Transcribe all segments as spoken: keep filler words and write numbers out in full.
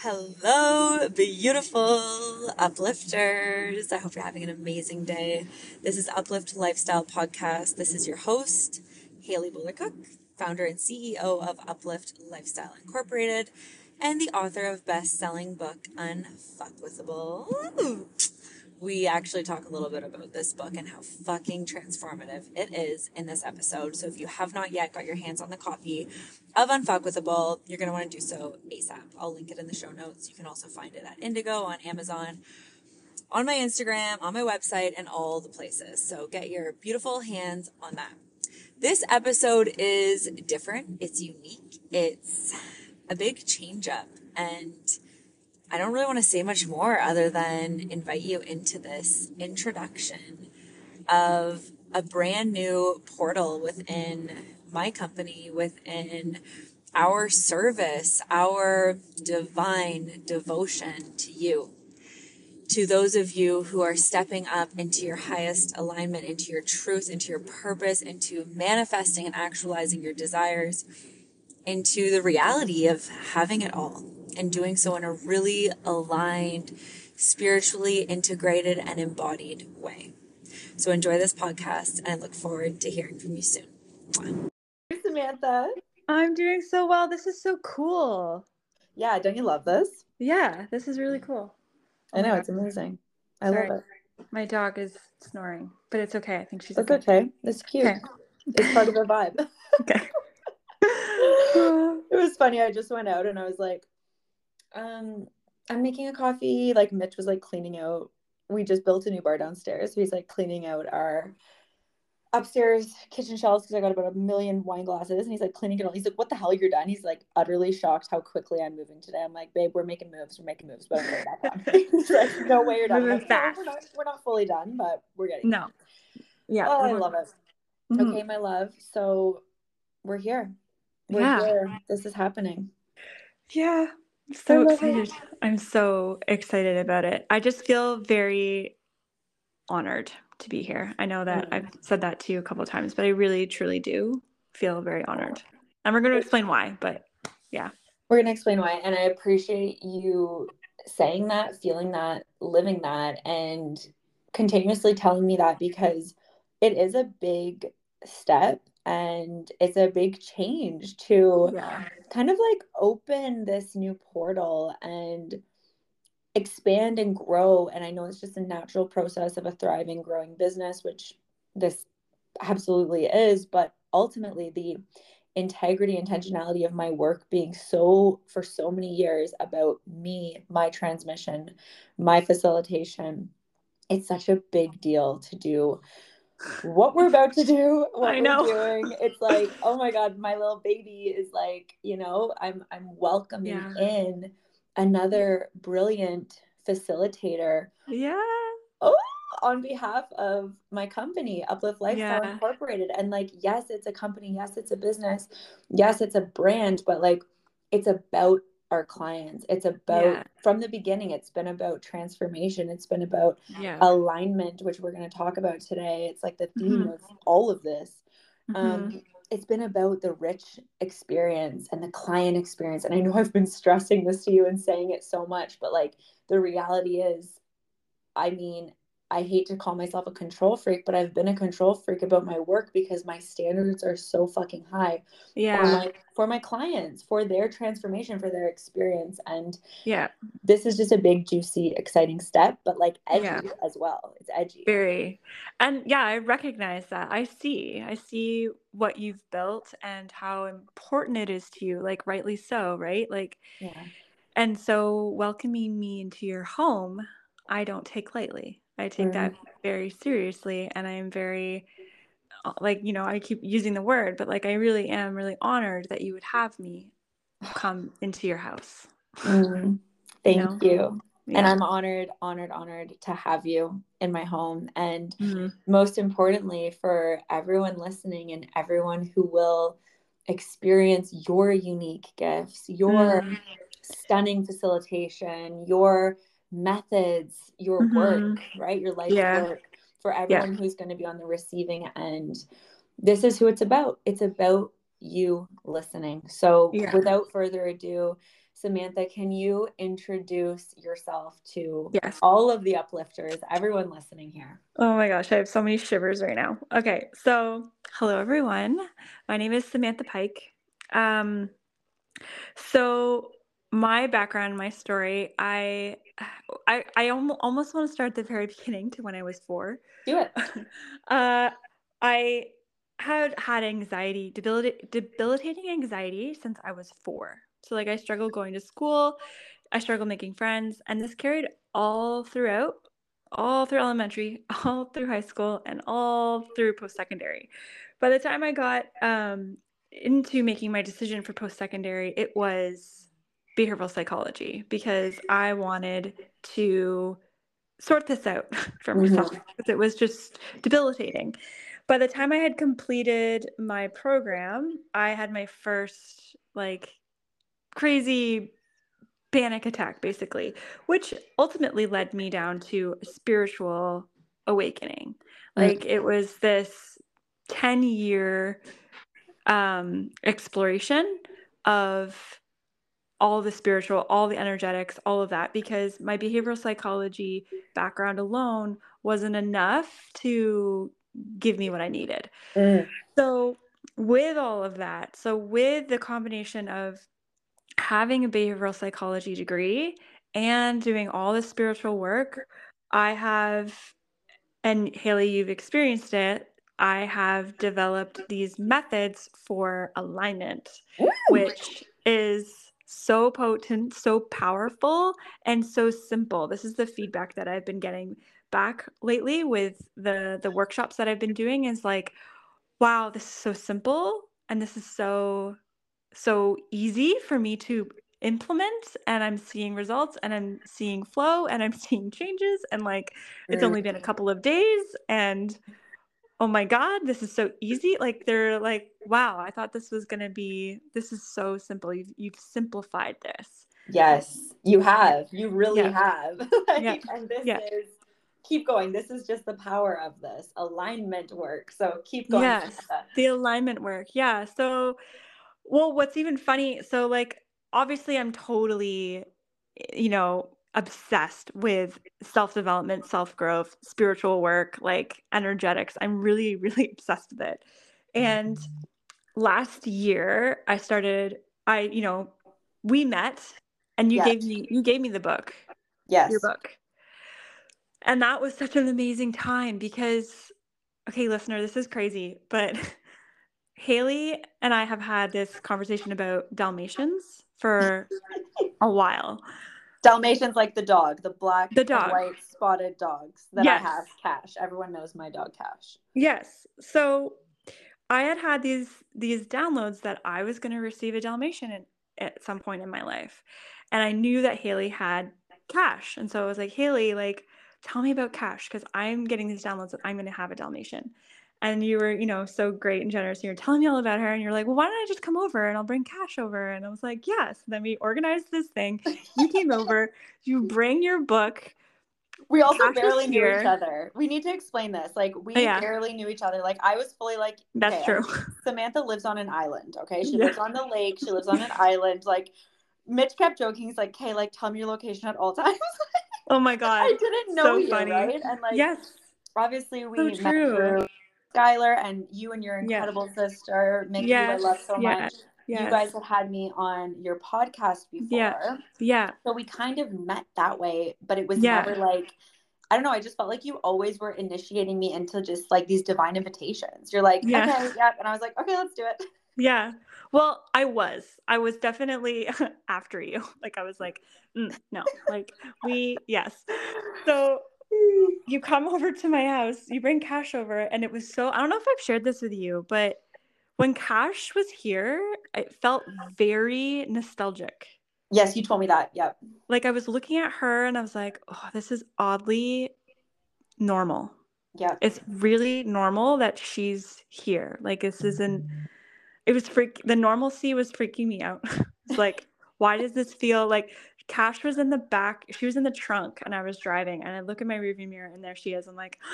Hello, beautiful uplifters. I hope you're having an amazing day. This is Uplift Lifestyle Podcast. This is your host, Haley Buller-Cook, founder and C E O of Uplift Lifestyle Incorporated, and the author of best-selling book Unfuckwithable. Woo! We actually talk a little bit about this book and how fucking transformative it is in this episode. So if you have not yet got your hands on the copy of Unfuckwithable, you're going to want to do so ASAP. I'll link it in the show notes. You can also find it at Indigo, on Amazon, on my Instagram, on my website, and all the places. So get your beautiful hands on that. This episode is different. It's unique. It's a big change up, and I don't really want to say much more other than invite you into this introduction of a brand new portal within my company, within our service, our divine devotion to you. To those of you who are stepping up into your highest alignment, into your truth, into your purpose, into manifesting and actualizing your desires, into the reality of having it all, and doing so in a really aligned, spiritually integrated, and embodied way. So enjoy this podcast, and I look forward to hearing from you soon. Mwah. Hey, Samantha. I'm doing so well. This is so cool. Yeah, don't you love this? Yeah, this is really cool. I know, it's amazing. I Sorry. love it. My dog is snoring, but it's okay. I think she's That's okay. okay. It's cute. Okay. It's part of the vibe. Okay. It was funny. I just went out and I was like, um, I'm making a coffee. Like Mitch was like cleaning out. We just built a new bar downstairs. So he's like cleaning out our upstairs kitchen shelves because I got about a million wine glasses, and he's like cleaning it all. He's like, what the hell, you're done? He's like utterly shocked how quickly I'm moving today. I'm like, babe, we're making moves. We're making moves, but I'm going back on. He's like, no way you're done. I'm like, no, we're not, we're not fully done, but we're getting No. Yeah. Oh, I love it. Mm-hmm. Okay, my love. So we're here. We're Yeah. here. This is happening. Yeah. I'm so I love excited. it. I'm so excited about it. I just feel very honored to be here. I know that Mm. I've said that to you a couple of times, but I really, truly do feel very honored. And we're going to explain why, but yeah. We're going to explain why. And I appreciate you saying that, feeling that, living that, and continuously telling me that, because it is a big step and it's a big change to Yeah. kind of like open this new portal and expand and grow. And I know it's just a natural process of a thriving, growing business, which this absolutely is, but ultimately the integrity, intentionality of my work being so for so many years about me, my transmission, my facilitation. It's such a big deal to do what we're about to do, what I we're know. doing. It's like, oh my God, my little baby is like, you know, I'm I'm welcoming Yeah. in another brilliant facilitator. Yeah. Oh, on behalf of my company, Uplift Lifestyle Yeah. Incorporated. And like, yes, it's a company. Yes, it's a business. Yes, it's a brand, but like, it's about our clients. It's about, Yeah. from the beginning, it's been about transformation. It's been about Yeah. alignment, which we're going to talk about today. It's like the theme Mhm. of all of this. Mhm. Um, it's been about the rich experience and the client experience. And I know I've been stressing this to you and saying it so much, but like, the reality is, I mean, I hate to call myself a control freak, but I've been a control freak about my work because my standards are so fucking high Yeah. for my, for my clients, for their transformation, for their experience. And Yeah. this is just a big, juicy, exciting step, but like edgy Yeah. as well. It's edgy. Very. And yeah, I recognize that. I see. I see what you've built and how important it is to you, like rightly so, right? Like, Yeah. and so welcoming me into your home, I don't take lightly. I take that very seriously, and I am very, uh, like, you know, I keep using the word, but like I really am really honored that you would have me come into your house. Mm, thank You know? you. Yeah. And I'm honored, honored, honored to have you in my home. And Mhm. most importantly, for everyone listening and everyone who will experience your unique gifts, your Mm. stunning facilitation, your methods, your Mhm. work, right? Your life's Yeah. work, for Yeah. everyone who's going to be on the receiving end. This is who it's about. It's about you listening. So Yeah. without further ado, Samantha, can you introduce yourself to Yes. all of the uplifters, everyone listening here? Oh my gosh, I have so many shivers right now. Okay, so hello everyone. My name is Samantha Pike. Um, so my background, my story, I I I almo- almost want to start at the very beginning to when I was four. Do it. uh, I had had anxiety, debilita- debilitating anxiety since I was four. So like I struggled going to school, I struggled making friends, and this carried all throughout, all through elementary, all through high school, and all through post-secondary. By the time I got um, into making my decision for post-secondary, it was behavioral psychology because I wanted to sort this out for myself Mhm. because it was just debilitating. By the time I had completed my program, I had my first like crazy panic attack, basically, which ultimately led me down to a spiritual awakening. Mm. Like it was this ten year um, exploration of all the spiritual, all the energetics, all of that, because my behavioral psychology background alone wasn't enough to give me what I needed. Mm. So, with all of that, so with the combination of having a behavioral psychology degree and doing all the spiritual work, I have, and Haley, you've experienced it, I have developed these methods for alignment, Woo! which is so potent, so powerful, and so simple. This is the feedback that I've been getting back lately with the the workshops that I've been doing is like, wow, this is so simple and this is so so easy for me to implement, and I'm seeing results and I'm seeing flow and I'm seeing changes, and like it's Mm. only been a couple of days and oh my god, this is so easy. Like they're like, wow, I thought this was going to be, this is so simple. You've, you've simplified this. Yes, you Yeah. have. You really Yeah. have. Like, Yeah. and this Yeah. is, keep going. This is just the power of this alignment work. So keep going. Yes. Samantha. The alignment work. Yeah. So, well, what's even funny, so like obviously I'm totally, you know, obsessed with self-development, self-growth, spiritual work, like energetics. I'm really, really obsessed with it. And last year I started, I, you know, we met and you Yes. gave me, you gave me the book, Yes. your book. And that was such an amazing time because, okay, listener, this is crazy, but Haley and I have had this conversation about Dalmatians for a while. Dalmatians, like the dog, the black The and dog. white spotted dogs that Yes. I have, Cash. Everyone knows my dog, Cash. Yes. So I had had these these downloads that I was going to receive a Dalmatian in, at some point in my life. And I knew that Haley had Cash. And so I was like, Haley, like, tell me about Cash because I'm getting these downloads that I'm going to have a Dalmatian. And you were, you know, so great and generous. And you're telling me all about her. And you're like, well, why don't I just come over and I'll bring Cash over? And I was like, yes. Then we organized this thing. You came over. You bring your book. We also Cash was barely knew here. each other. We need to explain this. Like, we Yeah. barely knew each other. Like, I was fully like, That's okay, true. I mean, Samantha lives on an island, okay? She Yeah. lives on the lake. She lives on an island. Like, Mitch kept joking. He's like, okay, like, tell me your location at all times. Oh my God. I didn't know So you, funny. right? And like, Yes. obviously we So met true. through Skylar, and you and your Yes. incredible sister, Mickey, who I Yes. love so Yeah. much. Yes. You guys had had me on your podcast before. Yeah. Yeah. So we kind of met that way, but it was Yeah. never like, I don't know, I just felt like you always were initiating me into just like these divine invitations. You're like, Yeah. okay, yep. And I was like, okay, let's do it. Yeah. Well, I was. I was definitely after you. Like I was like, mm, no. Like we yes. So you come over to my house, you bring Cash over, and it was so I don't know if I've shared this with you, but when Cash was here, it felt very nostalgic. Yes, you told me that. Yep. Like I was looking at her and I was like, oh, this is oddly normal. Yeah. It's really normal that she's here. Like this isn't, it was freak, the normalcy was freaking me out. It's like, why does this feel like Cash was in the back, she was in the trunk and I was driving and I look in my rearview mirror and there she is. I'm like,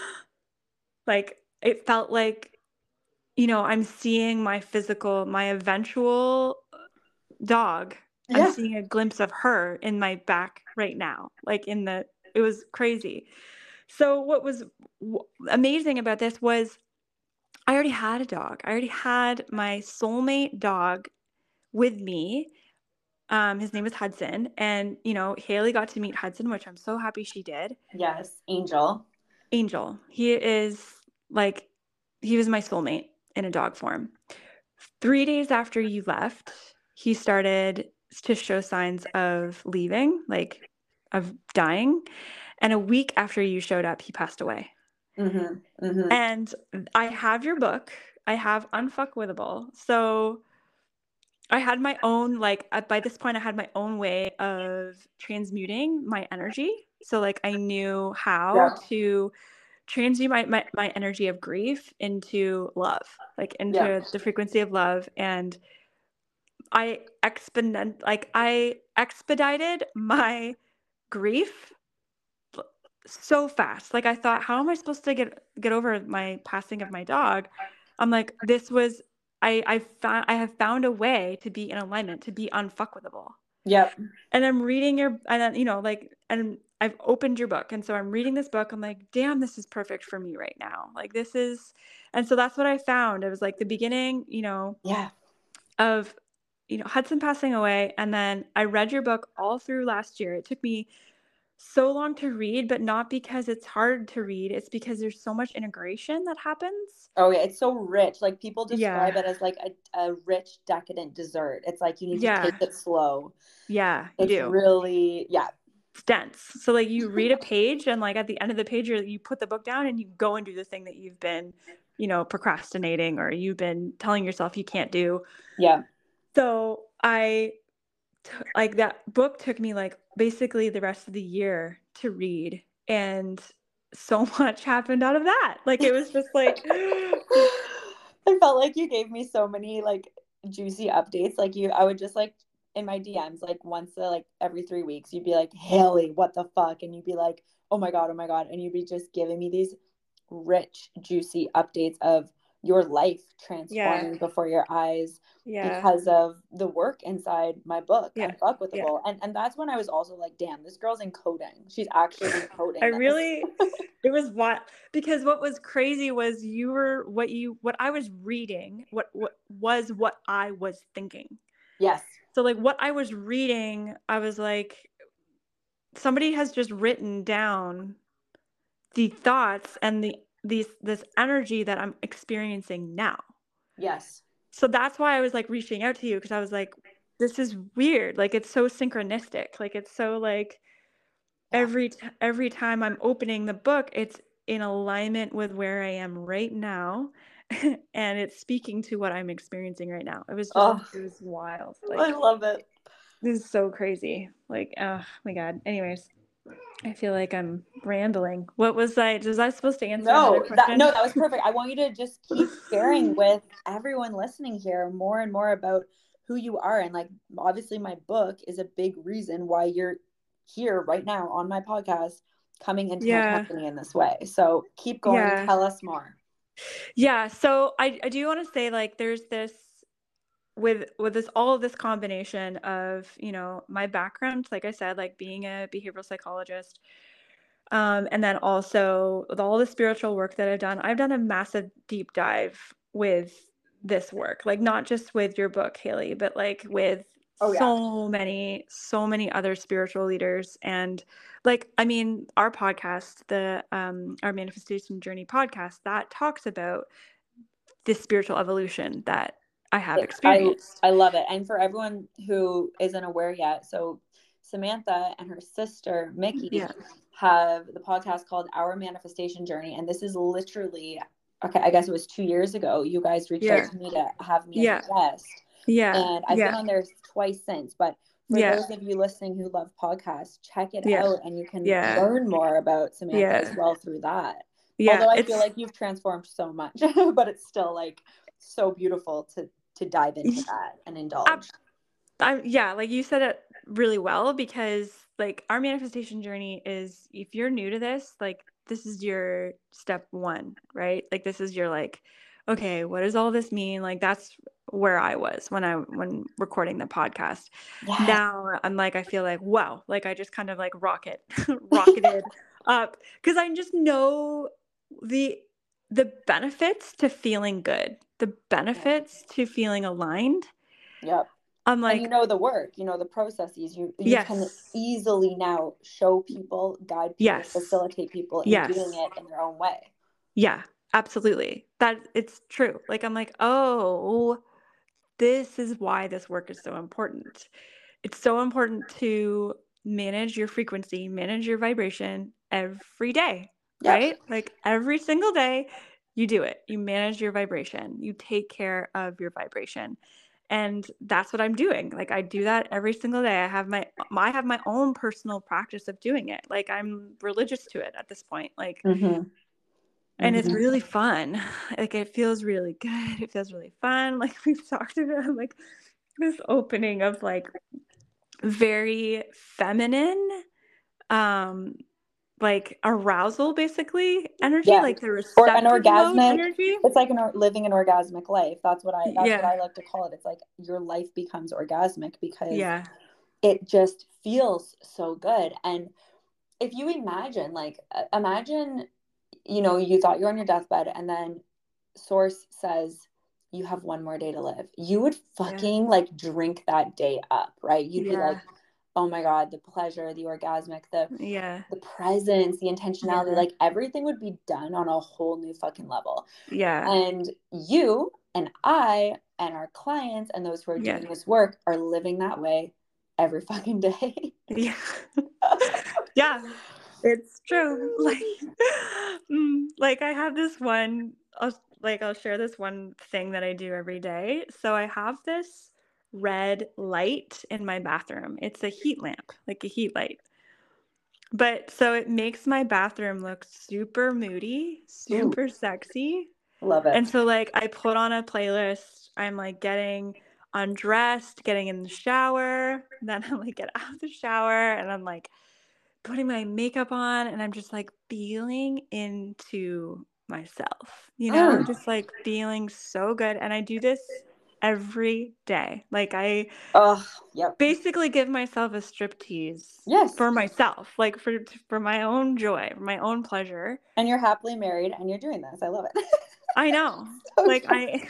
like it felt like, you know, I'm seeing my physical, my eventual dog I'm Yeah. seeing a glimpse of her in my back right now. Like in the, it was crazy. So what was w- amazing about this was I already had a dog. I already had my soulmate dog with me. Um, his name was Hudson. And, you know, Haley got to meet Hudson, which I'm so happy she did. Yes. Angel. Angel. He is like, he was my soulmate in a dog form. Three days after you left, he started to show signs of leaving, like of dying. And a week after you showed up, he passed away. Mm-hmm. Mm-hmm. And I have your book. I have Unfuckwithable. So I had my own, like, uh, by this point, I had my own way of transmuting my energy. So, like, I knew how Yeah. to transmute my, my, my energy of grief into love, like, into Yeah. the frequency of love. And I exponent, like, I expedited my grief so fast. Like, I thought, how am I supposed to get get over my passing of my dog? I'm like, this was I I found I have found a way to be in alignment, to be unfuckwithable. Yep. And I'm reading your and then, you know, like, and I've opened your book. And so I'm reading this book. I'm like, damn, this is perfect for me right now. Like, this is, and so that's what I found. It was like the beginning, you know, Yeah. of, you know, Hudson passing away. And then I read your book all through last year. It took me so long to read, but not because it's hard to read. It's because there's so much integration that happens. Oh yeah, it's so rich. Like people describe Yeah. it as like a, a rich, decadent dessert. It's like you need Yeah. to take it slow. Yeah, you It's do. really, yeah. It's dense. So like you read a page and like at the end of the page, you you put the book down and you go and do the thing that you've been, you know, procrastinating or you've been telling yourself you can't do. Yeah. So I t- like that book took me like basically the rest of the year to read, and so much happened out of that. Like it was just like I felt like you gave me so many like juicy updates. Like you, I would just like in my D Ms, like once a, like every three weeks, you'd be like, Haley, what the fuck? And you'd be like, oh my God, oh my God. And you'd be just giving me these rich, juicy updates of your life transforming Yeah. before your eyes yeah. because of the work inside my book, Yeah. Unfuckwithable. And and that's when I was also like, damn, this girl's encoding. She's actually encoding. I this. really it was what because what was crazy was you were what you what I was reading, what what was what I was thinking. Yes. So like what I was reading, I was like, somebody has just written down the thoughts and the these this energy that I'm experiencing now. Yes. So that's why I was like reaching out to you, because I was like, this is weird. Like it's so synchronistic. Like it's so like Yeah. every t- every time I'm opening the book, it's in alignment with where I am right now. And it's speaking to what I'm experiencing right now. It was just Oh, it was wild. I Like love it. this is so crazy. Like, oh my God. Anyways, I feel like I'm rambling. What was I was I supposed to answer another No, that question? no, that was perfect. I want you to just keep sharing with everyone listening here more and more about who you are. And like obviously my book is a big reason why you're here right now on my podcast coming into Yeah. my company in this way. So keep going. Yeah. Tell us more. Yeah. So I, I do want to say, like, there's this with with this all of this combination of, you know, my background, like I said, like being a behavioral psychologist, um, and then also with all the spiritual work that I've done, I've done a massive deep dive with this work, like not just with your book, Haley, but like with Oh, yeah. so many, so many other spiritual leaders. And like, I mean, our podcast, the um, our Manifestation Journey podcast, that talks about this spiritual evolution that I have I, experienced. I love it. And for everyone who isn't aware yet, so Samantha and her sister Mickey Yeah. have the podcast called Our Manifestation Journey. And this is literally, okay, I guess it was two years ago, you guys reached Yeah. out to me to have me Yeah. as a guest. Yeah. And I've yeah. been on there twice since. But for Yeah. those of you listening who love podcasts, check it Yeah. out and you can Yeah. learn more about Samantha Yeah. as well through that. Yeah. Although I It's feel like you've transformed so much, but it's still like so beautiful to to dive into that and indulge. I, I, yeah, like you said it really well, because like our manifestation journey is, if you're new to this, like this is your step one, right? Like this is your like, okay, what does all this mean? Like, that's where I was when I when recording the podcast. Yeah. Now I'm like, I feel like, wow, like I just kind of like rocket rocketed up because I just know the the benefits to feeling good, the benefits to feeling aligned. Yep. I'm And you like, know the work, you know the processes. You you can yes, easily now show people, guide people, yes, facilitate people in yes. doing it in their own way. Yeah, absolutely. That it's true. Like I'm like, oh, this is why this work is so important. It's so important to manage your frequency, manage your vibration every day, Yep. right? Like every single day you do it. You manage your vibration. You take care of your vibration. And that's what I'm doing. Like I do that every single day. I have my I have my own personal practice of doing it. Like I'm religious to it at this point. Like Mm-hmm. and it's Mm-hmm. really fun. Like it feels really good. It feels really fun. Like we've talked about like this opening of like very feminine, um, like arousal basically energy, Yeah. like the Or an receptive mode orgasmic, energy. it's like an or, living an orgasmic life. That's what I that's what Yeah. I like to call it. It's like your life becomes orgasmic because Yeah. it just feels so good. And if you imagine, like uh, imagine, you know, you thought you're on your deathbed and then source says you have one more day to live. You would fucking Yeah. like drink that day up, right? You'd be Yeah. like, oh my God, the pleasure, the orgasmic, the Yeah. the presence, the intentionality, Yeah. like everything would be done on a whole new fucking level. Yeah. And you and I and our clients and those who are Yeah. doing this work are living that way every fucking day. Yeah. Yeah. It's true. Like, mm, like I have this one, I'll, like I'll share this one thing that I do every day. So I have this red light in my bathroom. It's a heat lamp, like a heat light. But so it makes my bathroom look super moody, Ooh, super sexy. love it. And so like I put on a playlist. I'm like getting undressed, getting in the shower. Then I'm like get out of the shower and I'm like putting my makeup on and I'm just like feeling into myself, you know, Mm. just like feeling so good. And I do this every day. Like I Oh, yep. basically give myself a striptease Yes. for myself, like for for my own joy, for my own pleasure. And you're happily married and you're doing this. I love it. I know. So Like fun. I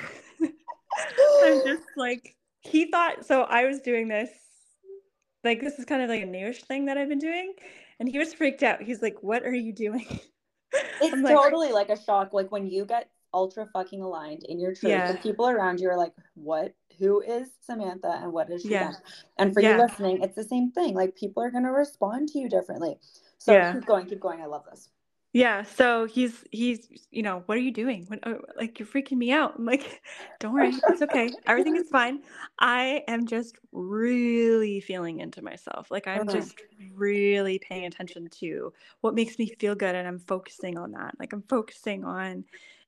I'm just like he thought so I was doing this like this is kind of like a newish thing that I've been doing and he was freaked out. He's like, "What are you doing?" It's I'm like, totally like a shock. Like when you get ultra fucking aligned in your truth, yeah. the people around you are like, what? Who is Samantha and what has she Yeah. done? And for Yeah. you listening, it's the same thing. Like people are going to respond to you differently. So Yeah. keep going, keep going. I love this. Yeah, so he's he's you know, "What are you doing? What oh, like you're freaking me out." I'm like, "Don't worry, it's okay. Everything is fine. I am just really feeling into myself. Like I'm Mm. just really paying attention to what makes me feel good and I'm focusing on that. Like I'm focusing on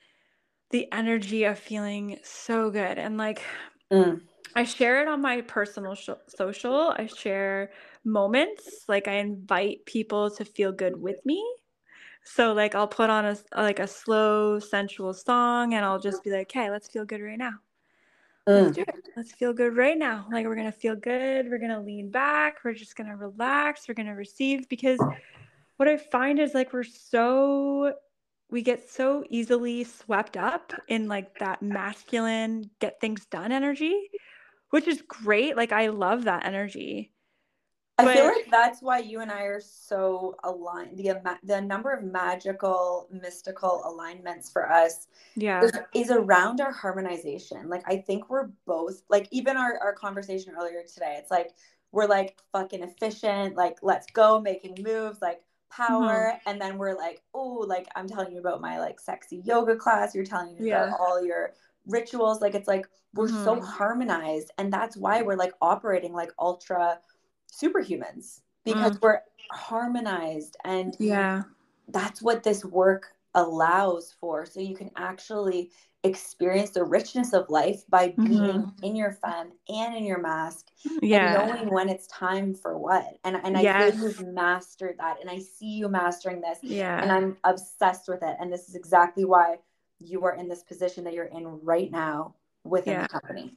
the energy of feeling so good." And like Mm. I share it on my personal sh- social. I share moments. Like I invite people to feel good with me. So like I'll put on a s- like a slow sensual song and I'll just be like, "Hey, let's feel good right now. Let's Mm. do it. Let's feel good right now. Like we're going to feel good. We're going to lean back. We're just going to relax. We're going to receive because what I find is like we're so we get so easily swept up in like that masculine get things done energy, which is great. Like I love that energy. I feel But like that's why you and I are so aligned. The ama- the number of magical, mystical alignments for us yeah. is, is around our harmonization. Like I think we're both like even our, our conversation earlier today, it's like we're like fucking efficient, like let's go making moves, like power. Mhm. And then we're like, oh, like I'm telling you about my like sexy yoga class. You're telling me Yeah. about all your rituals. Like it's like we're so Mhm. harmonized. And that's why we're like operating like ultra superhumans because Mm. we're harmonized, and Yeah. that's what this work allows for, so you can actually experience the richness of life by being Mhm. in your femme and in your mask and Yeah. knowing when it's time for what. And and I Yes. feel you've mastered that, and I see you mastering this, and Yeah. I'm obsessed with it. And this is exactly why you are in this position that you're in right now within Yeah. the company.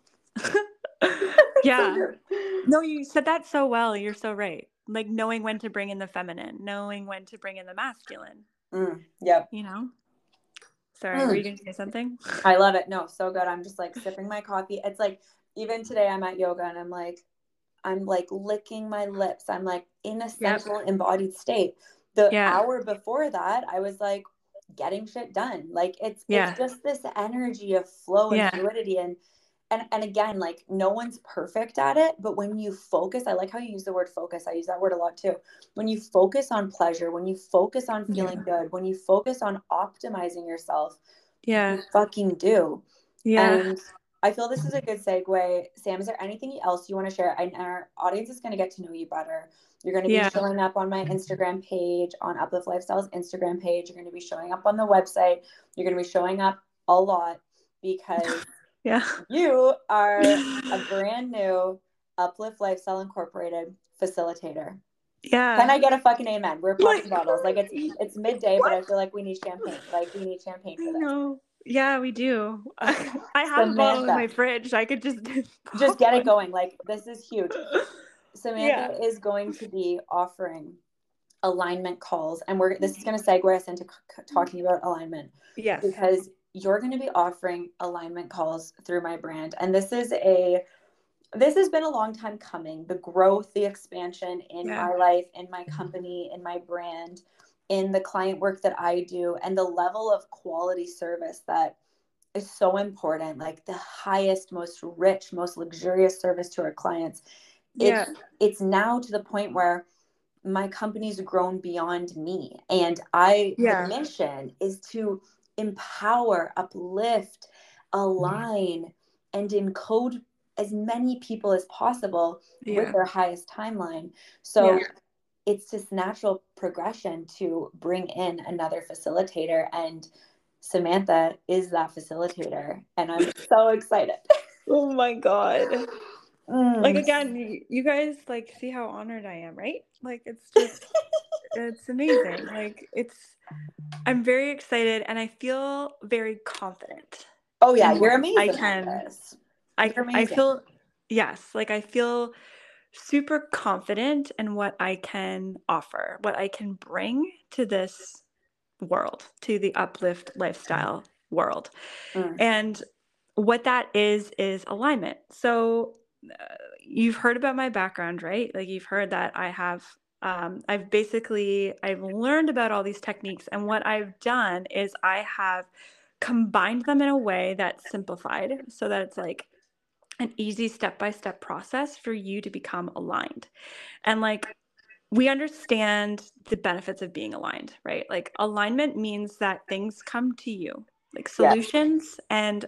Yeah. No, you said that so well. You're so right. Like knowing when to bring in the feminine, knowing when to bring in the masculine. Mm, yep. You know? Sorry, Mm. were you going to say something? I love it. No, so good. I'm just like sipping my coffee. It's like, even today I'm at yoga and I'm like, I'm like licking my lips. I'm like in a central yep. embodied state. The yeah. hour before that, I was like getting shit done. Like it's yeah. it's just this energy of flow and yeah. fluidity. And and and again, like no one's perfect at it, but when you focus, I like how you use the word focus. I use that word a lot too. When you focus on pleasure, when you focus on feeling yeah. good, when you focus on optimizing yourself, yeah, you fucking do. Yeah. And I feel this is a good segue. Sam, is there anything else you want to share? I, our audience is going to get to know you better. You're going to be yeah. showing up on my Instagram page, on Uplift Lifestyle's Instagram page. You're going to be showing up on the website. You're going to be showing up a lot because yeah. you are a brand new Uplift Lifestyle Incorporated facilitator. Yeah. Can I get a fucking amen? We're popping bottles. Like it's it's midday, what? But I feel like we need champagne. Like we need champagne for this. No. Yeah, we do. I have Samantha. a bottle in my fridge. I could just just get it going. Like this is huge. Samantha yeah. is going to be offering alignment calls, and we're this is going to segue us into c- talking about alignment. Yes, because you're going to be offering alignment calls through my brand, and this is a this has been a long time coming. The growth, the expansion in yeah. my life, in my company, in my brand, in the client work that I do, and the level of quality service that is so important, like the highest, most rich, most luxurious service to our clients. Yeah. It's, it's now to the point where my company's grown beyond me. And I, yeah. the mission is to empower, uplift, align, and encode as many people as possible yeah. with their highest timeline. So yeah. it's just natural progression to bring in another facilitator, and Samantha is that facilitator, and I'm so excited. Oh my God. Mm. Like again, you, you guys like see how honored I am, right? Like it's just it's amazing. Like it's I'm very excited and I feel very confident. Oh yeah, you're amazing. I can I, I feel yes, like I feel super confident in what I can offer, what I can bring to this world, to the Uplift Lifestyle world. Mm. And what that is, is alignment. So uh, you've heard about my background, right? Like you've heard that I have, um, I've basically, I've learned about all these techniques. And what I've done is I have combined them in a way that's simplified so that it's like an easy step-by-step process for you to become aligned. And like, we understand the benefits of being aligned, right? Like alignment means that things come to you, like solutions yes. and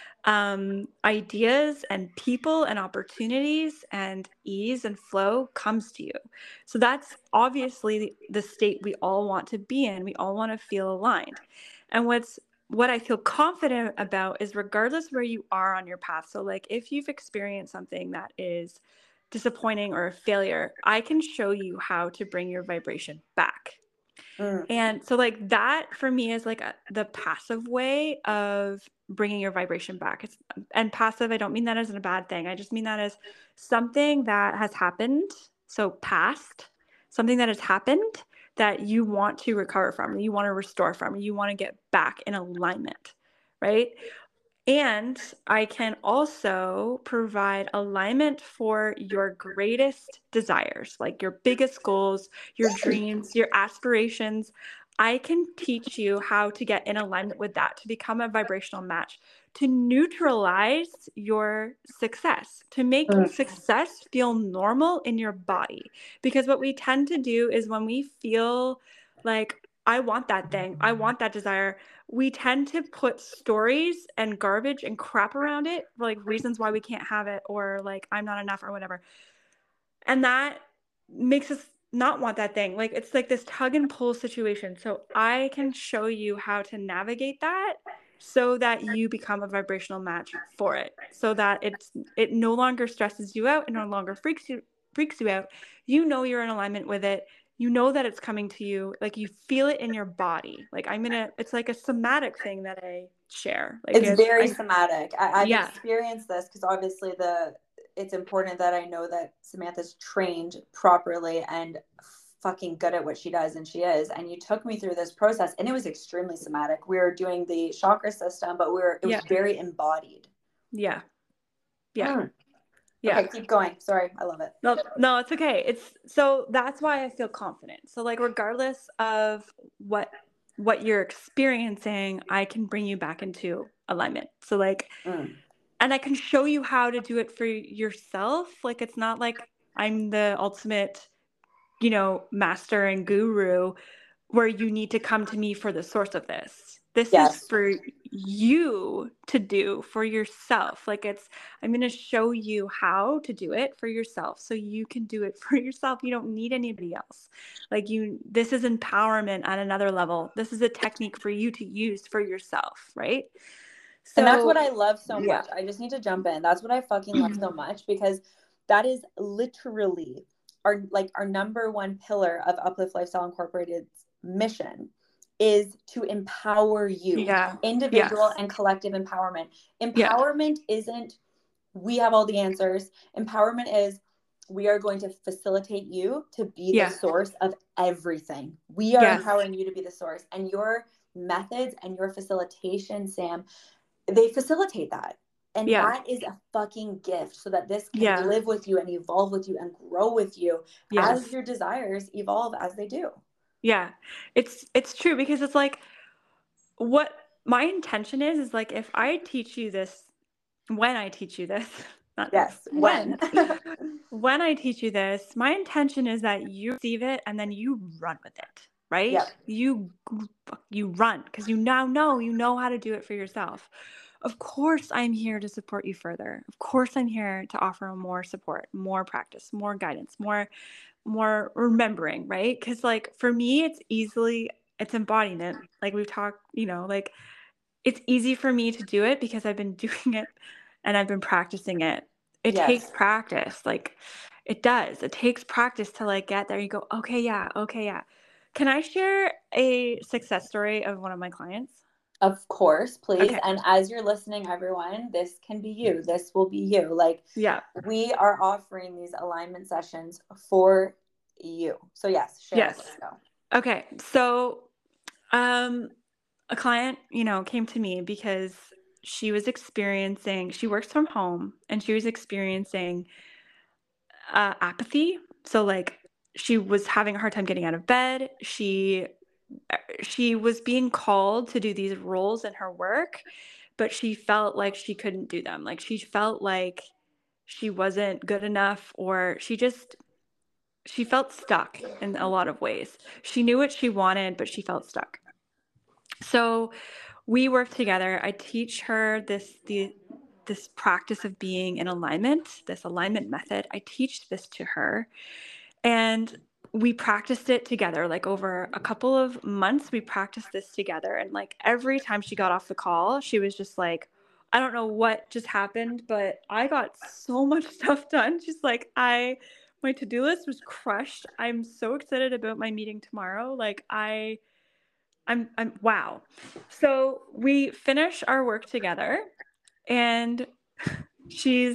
um, ideas and people and opportunities and ease and flow comes to you. So that's obviously the, the state we all want to be in. We all want to feel aligned. And what's what I feel confident about is regardless where you are on your path. So like if you've experienced something that is disappointing or a failure, I can show you how to bring your vibration back. Mm. And so like that for me is like a, the passive way of bringing your vibration back. It's, and passive, I don't mean that as a bad thing. I just mean that as something that has happened. So past, something that has happened that you want to recover from, you want to restore from, you want to get back in alignment, right? And I can also provide alignment for your greatest desires, like your biggest goals, your dreams, your aspirations. I can teach you how to get in alignment with that, to become a vibrational match, to neutralize your success, to make mm. success feel normal in your body. Because what we tend to do is when we feel like, I want that thing, I want that desire, we tend to put stories and garbage and crap around it, like reasons why we can't have it, or like I'm not enough or whatever. And that makes us not want that thing. Like it's like this tug and pull situation. So I can show you how to navigate that so that you become a vibrational match for it, so that it's it no longer stresses you out, it no longer freaks you freaks you out. You know you're in alignment with it. You know that it's coming to you, like you feel it in your body. Like I'm gonna, it's like a somatic thing that I share. Like it's, it's very I, somatic. I, I've yeah. experienced this because obviously the it's important that I know that Samantha's trained properly and fucking good at what she does, and she is. And you took me through this process, and it was extremely somatic. We were doing the chakra system, but we were it was yeah. very embodied. Yeah. Yeah. Mm. Yeah. Okay, keep going. Sorry, I love it. No, no, it's okay. It's so that's why I feel confident. So like regardless of what what you're experiencing, I can bring you back into alignment. So like Mm. and I can show you how to do it for yourself. Like it's not like I'm the ultimate, you know, master and guru where you need to come to me for the source of this. This Yes. is for you to do for yourself. Like it's, I'm going to show you how to do it for yourself so you can do it for yourself. You don't need anybody else. Like you, this is empowerment at another level. This is a technique for you to use for yourself, right? So, and that's what I love so yeah. much. I just need to jump in. That's what I fucking love so much, because that is literally our like our number one pillar of Uplift Lifestyle Incorporated's mission is to empower you. Yeah. Individual yes. and collective empowerment. Empowerment yeah. isn't we have all the answers. Empowerment is we are going to facilitate you to be yeah. the source of everything. We are yes. empowering you to be the source, and your methods and your facilitation, Sam, they facilitate that. And yeah. that is a fucking gift, so that this can yeah. live with you and evolve with you and grow with you yes. as your desires evolve as they do. Yeah, it's, it's true, because it's like what my intention is, is like, if I teach you this, when I teach you this, not yes, if, when, when I teach you this, my intention is that you receive it and then you run with it. Right? Yep. You, you run because you now know, you know how to do it for yourself. Of course, I'm here to support you further. Of course, I'm here to offer more support, more practice, more guidance, more, more remembering, right? Because like for me, it's easily, it's embodiment. Like we've talked, you know, like it's easy for me to do it because I've been doing it and I've been practicing it. It yes. takes practice. Like it does. It takes practice to like get there. You go, okay, yeah, okay, yeah. Can I share a success story of one of my clients? Of course, please. Okay. And as you're listening, everyone, this can be you. This will be you. Like, yeah, we are offering these alignment sessions for you. So yes, share. Yes. Let's go. Okay. So, um, a client, you know, came to me because she was experiencing, she works from home and she was experiencing uh, apathy. So like she was having a hard time getting out of bed. She, she was being called to do these roles in her work, but she felt like she couldn't do them. Like she felt like she wasn't good enough, or she just, she felt stuck in a lot of ways. She knew what she wanted, but she felt stuck. So we work together. I teach her this, the, this practice of being in alignment, this alignment method. I teach this to her, and we practiced it together. Like over a couple of months, we practiced this together. And like every time she got off the call, she was just like, I don't know what just happened, but I got so much stuff done. She's like, I, my to-do list was crushed. I'm so excited about my meeting tomorrow. Like I, I'm, I'm, wow. So we finish our work together, and she's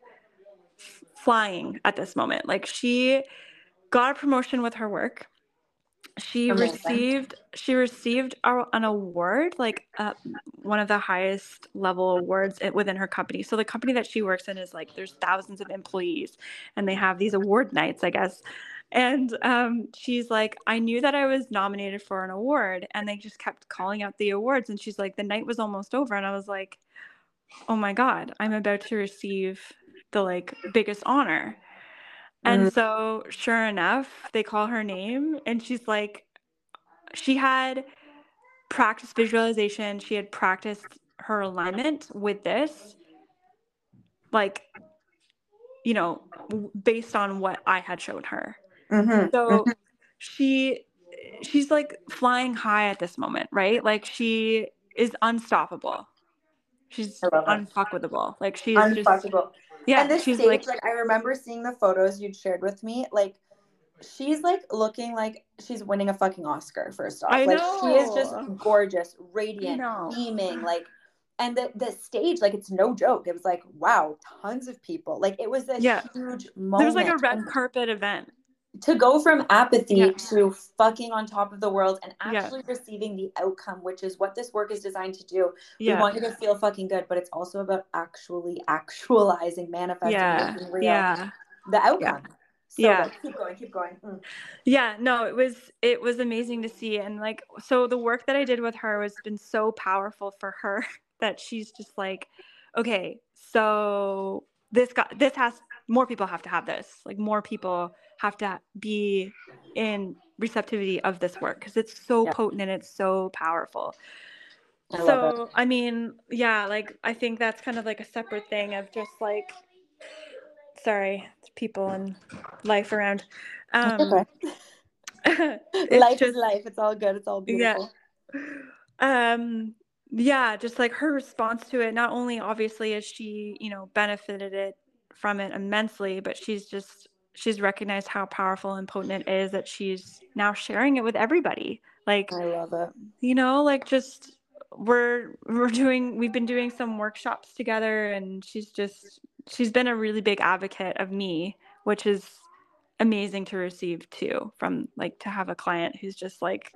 flying at this moment. Like she got a promotion with her work. She Amazing. received, she received a, an award, like uh, one of the highest level awards within her company. So the company that she works in is like, there's thousands of employees and they have these award nights, I guess. And um, she's like, I knew that I was nominated for an award, and they just kept calling out the awards. And she's like, the night was almost over. And I was like, oh my God, I'm about to receive the like biggest honor. And so sure enough, they call her name, and she's like, she had practiced visualization. She had practiced her alignment with this, like, you know, based on what I had shown her. Mm-hmm. So she, she's like flying high at this moment, right? Like she is unstoppable. She's unfuckable. Like she's unfuckable. Just, yeah. And this she's stage, like, like I remember seeing the photos you'd shared with me. Like she's like looking like she's winning a fucking Oscar. First off, I like know. she is just gorgeous, radiant, beaming. Like And the, the stage, like, it's no joke. It was like, wow, tons of people. Like, it was a Yeah. huge There was like a moment. red And carpet event. to go from apathy Yeah. to fucking on top of the world and Yeah. actually receiving the outcome, which is what this work is designed to do. We Yeah. want you to feel fucking good, but it's also about actually actualizing, manifesting, Yeah. making real Yeah. the outcome. So Yeah. good. Keep going, keep going. Mm. Yeah, no, it was it was amazing to see. And like, so the work that I did with her has been so powerful for her that she's just like, okay, so this got this has more people have to have this. Like, more people have to be in receptivity of this work because it's so Yep. potent and it's so powerful. I love So it. I mean, yeah, like I think that's kind of like a separate thing of just like, sorry, people and life around. It's Um, okay. it's Life just is life. It's all good. It's all beautiful. Yeah. Um, yeah, just like her response to it, not only obviously has she, you know, benefited it from it immensely, but she's just she's recognized how powerful and potent it is that she's now sharing it with everybody. Like, I love it. you know, like just we're we're doing we've been doing some workshops together, and she's just she's been a really big advocate of me, which is amazing to receive too, from like to have a client who's just like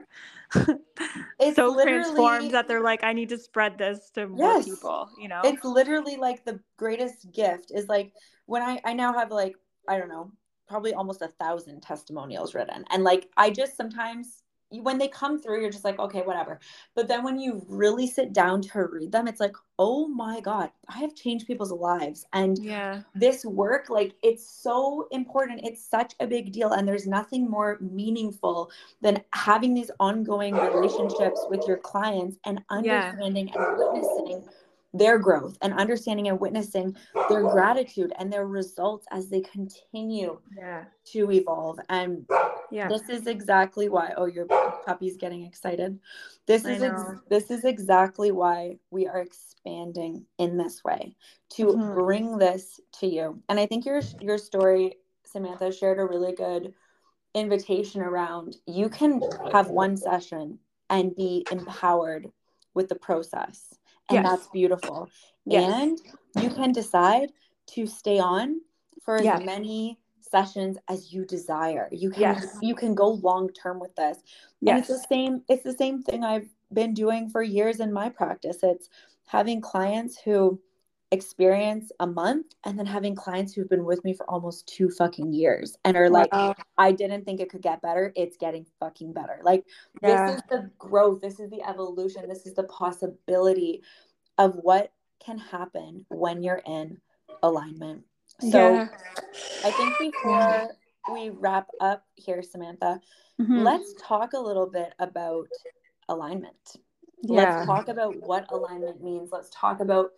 It's so literally transformed that they're like, I need to spread this to more Yes. people, you know? It's literally like the greatest gift is like when I I now have like, I don't know, probably almost a thousand testimonials written. And like I just sometimes when they come through, you're just like, okay, whatever. But then when you really sit down to read them, it's like, oh my God, I have changed people's lives. And Yeah. this work, like, it's so important. It's such a big deal. And there's nothing more meaningful than having these ongoing relationships with your clients and Yeah. understanding and witnessing their growth and understanding and witnessing their gratitude and their results as they continue Yeah. to evolve. And Yeah. this is exactly why, oh, your puppy's getting excited. This I is ex- know. this is exactly why we are expanding in this way to Mhm. bring this to you. And I think your your story, Samantha, shared a really good invitation around you can have one session and be empowered with the process. And Yes. that's beautiful. Yes. And you can decide to stay on for as Yeah. many sessions as you desire. You can Yes. you can go long term with this. And it's the Yes. same it's the same thing I've been doing for years in my practice. It's having clients who experience a month and then having clients who've been with me for almost two fucking years and are like, Wow. I didn't think it could get better. It's getting fucking better. Like, Yeah. this is the growth. This is the evolution. This is the possibility of what can happen when you're in alignment. So Yeah. I think before we wrap up here, Samantha, Mhm. let's talk a little bit about alignment. Yeah. Let's talk about what alignment means. Let's talk about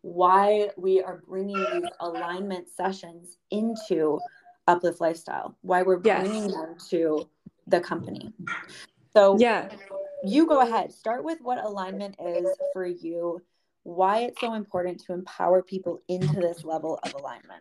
why we are bringing these alignment sessions into Uplift Lifestyle, why we're Yes. bringing them to the company. So Yeah. you go ahead, start with what alignment is for you, why it's so important to empower people into this level of alignment.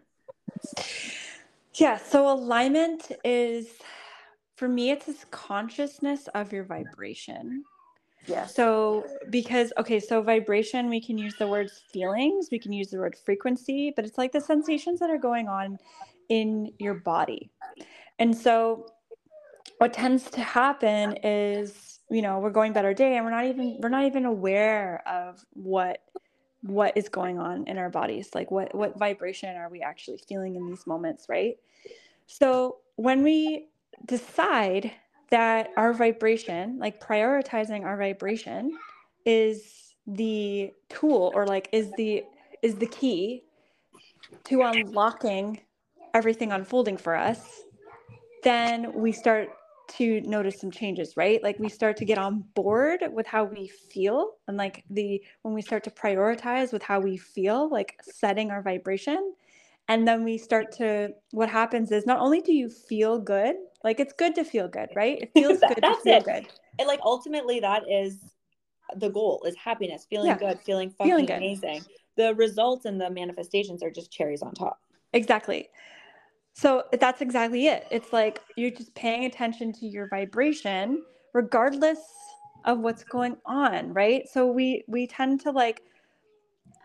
Yeah. So alignment is, for me, it's this consciousness of your vibration. Yes. So, because, okay, so vibration, we can use the words feelings, we can use the word frequency, but it's like the sensations that are going on in your body. And so what tends to happen is, you know, we're going about our day and we're not even, we're not even aware of what, what is going on in our bodies. Like what, what vibration are we actually feeling in these moments, right? So when we decide that our vibration, like prioritizing our vibration, is the tool, or like is the is the key to unlocking everything unfolding for us, then we start to notice some changes, right? Like we start to get on board with how we feel, and like the when we start to prioritize with how we feel, like setting our vibration. And then we start to, what happens is not only do you feel good, like it's good to feel good, right? It feels that, good that's to feel it. good. And like ultimately that is the goal, is happiness, feeling Yeah. good, feeling fucking Feeling good. amazing. The results and the manifestations are just cherries on top. Exactly. So that's exactly it. It's like you're just paying attention to your vibration regardless of what's going on, right? So we we tend to like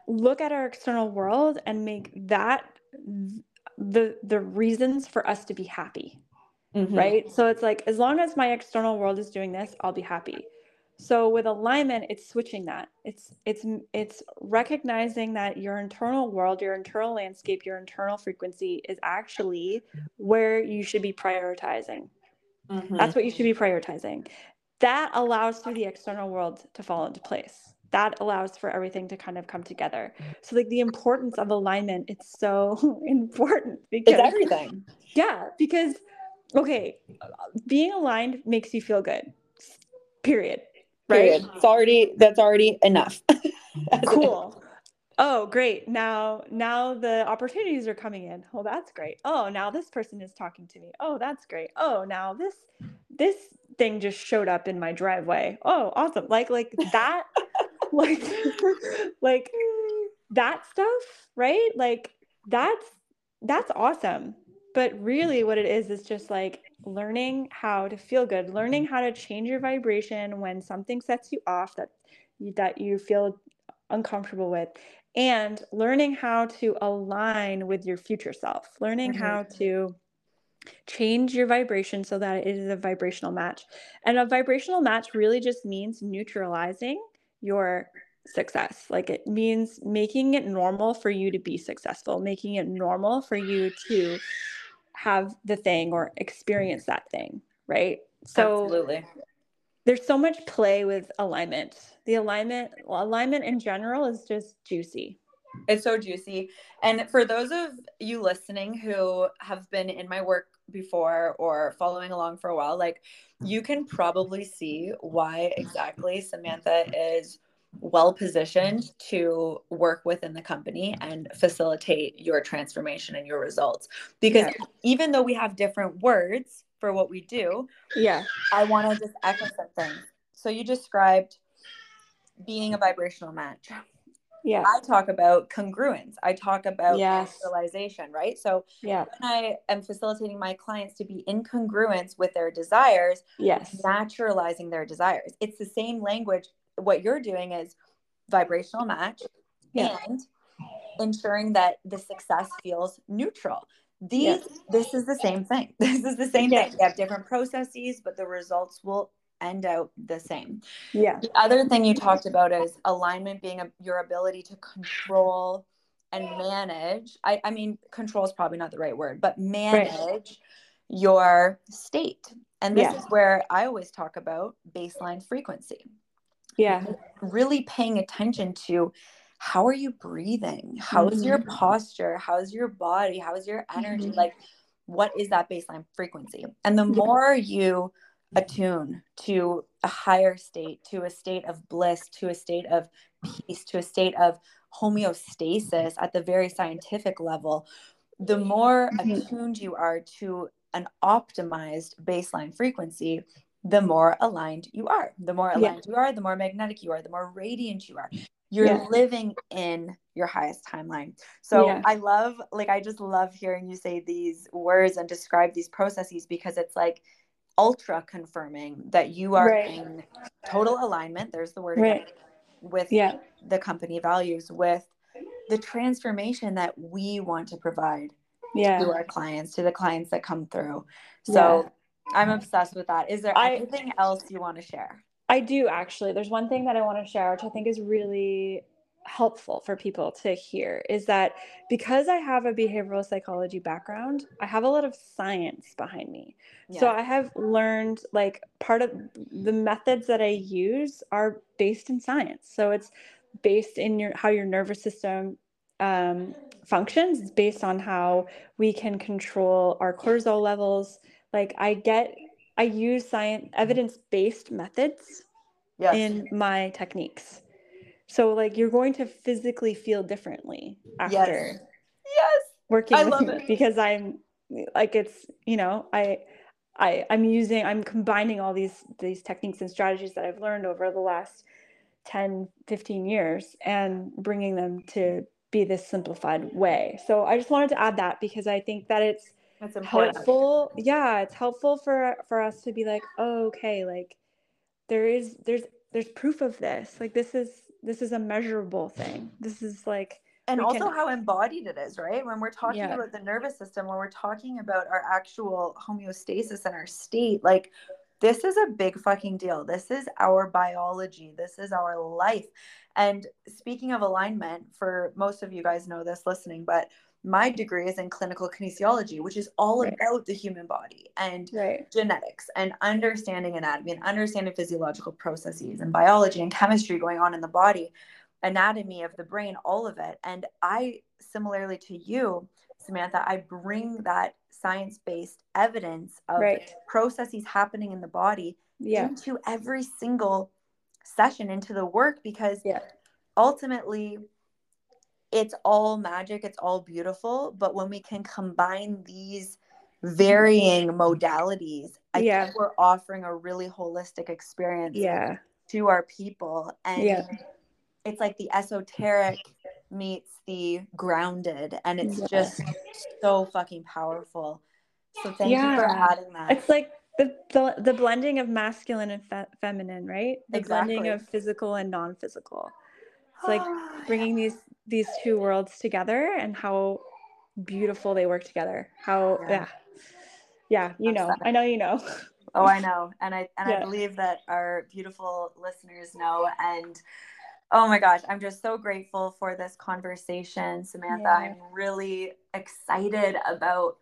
look at our external world and make that the the reasons for us to be happy. Mm-hmm. Right? So it's like, as long as my external world is doing this, I'll be happy. So with alignment, it's switching that. It's it's it's recognizing that your internal world, your internal landscape, your internal frequency is actually where you should be prioritizing. Mm-hmm. That's what you should be prioritizing. That allows for the external world to fall into place. That allows for everything to kind of come together. So like the importance of alignment, it's so important because it's everything. Yeah, because okay, being aligned makes you feel good. Period. Period. Right? It's already that's already enough. Cool. Oh, great. Now now the opportunities are coming in. Oh, that's great. Oh, now this person is talking to me. Oh, that's great. Oh, now this this thing just showed up in my driveway. Oh, awesome. Like like that like like that stuff, right? Like that's that's awesome. But really what it is is just like learning how to feel good, learning how to change your vibration when something sets you off that you, that you feel uncomfortable with, and learning how to align with your future self, learning mm-hmm. how to change your vibration so that it is a vibrational match. And a vibrational match really just means neutralizing your success. Like it means making it normal for you to be successful, making it normal for you to have the thing or experience that thing, right? So absolutely. There's so much play with alignment. The alignment, well, alignment in general is just juicy. It's so juicy. And for those of you listening who have been in my work before or following along for a while, like you can probably see why exactly Samantha is well positioned to work within the company and facilitate your transformation and your results. Because yeah. even though we have different words for what we do, yeah, I want to just echo something. So you described being a vibrational match. Yeah. I talk about congruence. I talk about yes. neutralization, right? So yeah. when I am facilitating my clients to be in congruence with their desires, yes. naturalizing their desires. It's the same language. What you're doing is vibrational match yeah. and ensuring that the success feels neutral. These, yes. this is the same thing. This is the same yeah. thing. We have different processes, but the results will end out the same. Yeah. The other thing you talked about is alignment being a, your ability to control and manage. I, I mean, control is probably not the right word, but manage right. your state. And this yeah. is where I always talk about baseline frequency. Yeah. Really paying attention to how are you breathing? How's mm-hmm. your posture? How's your body? How's your energy? Mm-hmm. Like, what is that baseline frequency? And the more you attune to a higher state, to a state of bliss, to a state of peace, to a state of homeostasis at the very scientific level, the more mm-hmm. attuned you are to an optimized baseline frequency, the more aligned you are. The more aligned yeah. you are, the more magnetic you are, the more radiant you are. You're yeah. living in your highest timeline. So yeah. I love, like, I just love hearing you say these words and describe these processes, because it's like ultra confirming that you are right. in total alignment. There's the word again, right. with yeah. the company values, with the transformation that we want to provide yeah. to our clients, to the clients that come through. So yeah. I'm obsessed with that. Is there I, anything else you want to share? I do actually. There's one thing that I want to share, which I think is really helpful for people to hear, is that because I have a behavioral psychology background, I have a lot of science behind me. Yeah. So I have learned, like, part of the methods that I use are based in science. So it's based in your how your nervous system um, functions. It's based on how we can control our cortisol levels. Like I get I use science evidence-based methods yes. in my techniques. So like you're going to physically feel differently after yes. Yes. working I with love me it. because I'm like, it's, you know, I, I, I'm using, I'm combining all these, these techniques and strategies that I've learned over the last ten, fifteen years and bringing them to be this simplified way. So I just wanted to add that because I think that it's That's important. helpful. Yeah. It's helpful for, for us to be like, oh, okay. Like there is, there's there's proof of this. Like this is this is a measurable thing. This is like and we also can, how embodied it is, right? When we're talking yeah. about the nervous system, when we're talking about our actual homeostasis and our state, like this is a big fucking deal. This is our biology. This is our life. And speaking of alignment, for most of you guys know this listening, but my degree is in clinical kinesiology, which is all Right. about the human body and Right. genetics and understanding anatomy and understanding physiological processes and biology and chemistry going on in the body, anatomy of the brain, all of it. And I, similarly to you, Samantha, I bring that science-based evidence of Right. processes happening in the body Yeah. into every single session, into the work, because Yeah. ultimately it's all magic, it's all beautiful. But when we can combine these varying modalities, I Yeah. think we're offering a really holistic experience Yeah. to our people. And Yeah. it's like the esoteric meets the grounded, and it's Yeah. just so fucking powerful. So thank Yeah. you for adding that. It's like the the, the blending of masculine and fe- feminine, right? The Exactly. blending of physical and non-physical. It's like bringing these these two worlds together and how beautiful they work together. How Yeah. yeah. Yeah, you know. I know you know. Oh, I know. And I and Yeah. I believe that our beautiful listeners know. And oh my gosh, I'm just so grateful for this conversation, Samantha. Yeah. I'm really excited about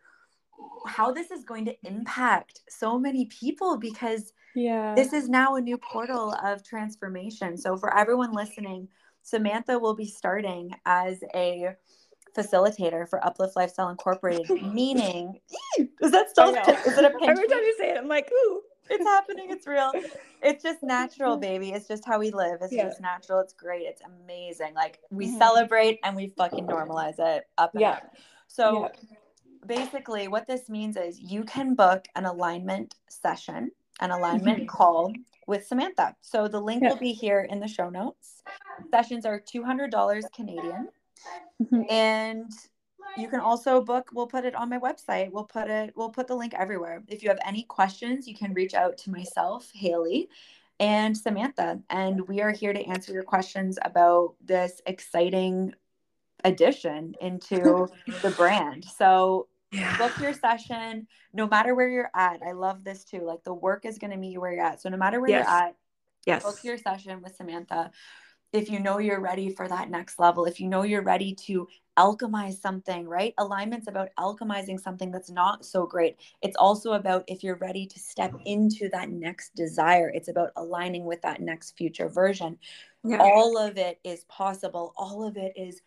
how this is going to impact so many people, because Yeah. this is now a new portal of transformation. So for everyone listening, Samantha will be starting as a facilitator for Uplift Lifestyle Incorporated, meaning, is that still, is it a pinch? Every time you say it, I'm like, ooh. It's happening. It's real. It's just natural, baby. It's just how we live. It's Yeah. just natural. It's great. It's amazing. Like we Mhm. celebrate and we fucking normalize it up and Yeah. up. So Yeah. basically what this means is you can book an alignment session, an alignment call with Samantha. So the link Yeah. will be here in the show notes. Sessions are two hundred dollars Canadian. Mhm. And you can also book, we'll put it on my website. We'll put it, we'll put the link everywhere. If you have any questions, you can reach out to myself, Haley, and Samantha. And we are here to answer your questions about this exciting addition into the brand. So Yeah. book your session, no matter where you're at. I love this too. Like the work is going to meet you where you're at. So no matter where Yes. you're at, Yes. book your session with Samantha. If you know you're ready for that next level, if you know you're ready to alchemize something, right? Alignment's about alchemizing something that's not so great. It's also about if you're ready to step into that next desire. It's about aligning with that next future version. Yeah. All of it is possible. All of it is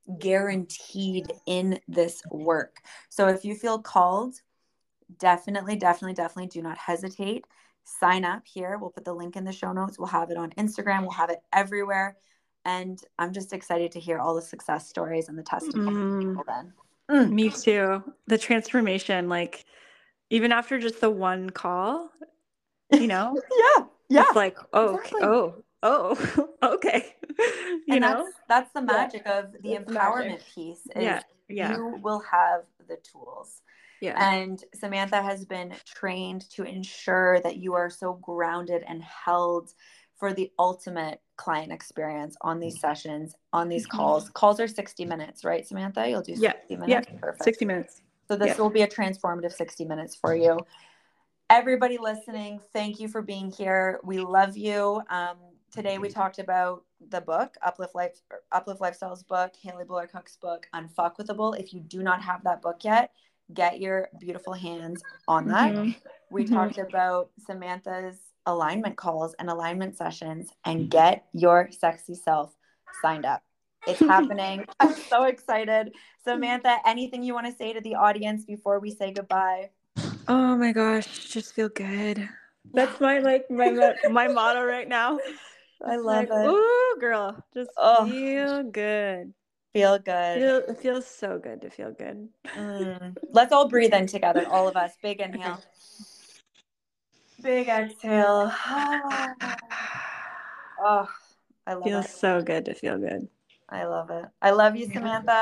guaranteed in this work. So if you feel called, definitely, definitely, definitely do not hesitate. Sign up here. We'll put the link in the show notes. We'll have it on Instagram. We'll have it everywhere. And I'm just excited to hear all the success stories and the testimonies. Mm. Then. Mm. Me too. The transformation, like even after just the one call, you know, yeah, yeah, it's like, oh, exactly. oh, oh, okay. you and know, that's that's the magic yeah. of the It's empowerment magic. piece. Is Yeah, yeah. you will have the tools. Yeah. And Samantha has been trained to ensure that you are so grounded and held for the ultimate client experience on these sessions, on these Mm-hmm. calls. Calls are sixty minutes, right, Samantha? You'll do sixty yeah. minutes? Yeah. Perfect. sixty minutes. So this yeah. will be a transformative sixty minutes for you. Everybody listening, thank you for being here. We love you. Um, today we talked about the book, Uplift Life, Uplift Lifestyle's book, Haley Buller Cook's book, Unfuckwithable. If you do not have that book yet, get your beautiful hands on that. Mm-hmm. We mm-hmm. talked about Samantha's alignment calls and alignment sessions, and get your sexy self signed up. It's happening. I'm so excited. Samantha, anything you want to say to the audience before we say goodbye? Oh my gosh, just feel good. That's my like my my motto right now. I It's love like, it. Ooh, girl, just Oh, feel good. Feel good. Feel, it feels so good to feel good. Mm. Let's all breathe in together, all of us. Big inhale. Okay. Big exhale. Oh, I love Feels it. so good to feel good. I love it. I love you, Samantha.